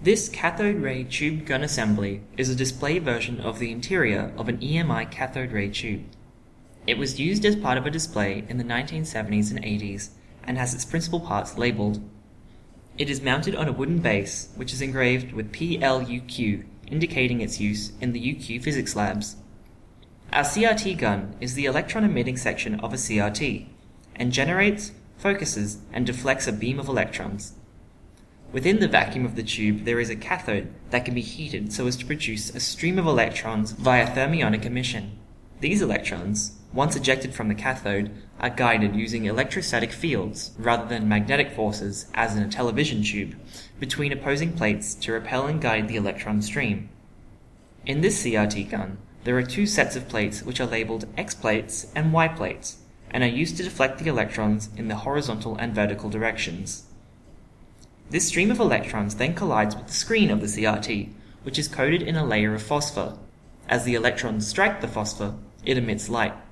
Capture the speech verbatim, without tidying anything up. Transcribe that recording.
This cathode ray tube gun assembly is a display version of the interior of an E M I cathode ray tube. It was used as part of a display in the nineteen seventies and eighties and has its principal parts labeled. It is mounted on a wooden base which is engraved with P L U Q, indicating its use in the U Q physics labs. Our C R T gun is the electron emitting section of a C R T and generates, focuses, and deflects a beam of electrons. Within the vacuum of the tube there is a cathode that can be heated so as to produce a stream of electrons via thermionic emission. These electrons, once ejected from the cathode, are guided using electrostatic fields, rather than magnetic forces as in a television tube, between opposing plates to repel and guide the electron stream. In this C R T gun, there are two sets of plates which are labeled X plates and Y plates, and are used to deflect the electrons in the horizontal and vertical directions. This stream of electrons then collides with the screen of the C R T, which is coated in a layer of phosphor. As the electrons strike the phosphor, it emits light.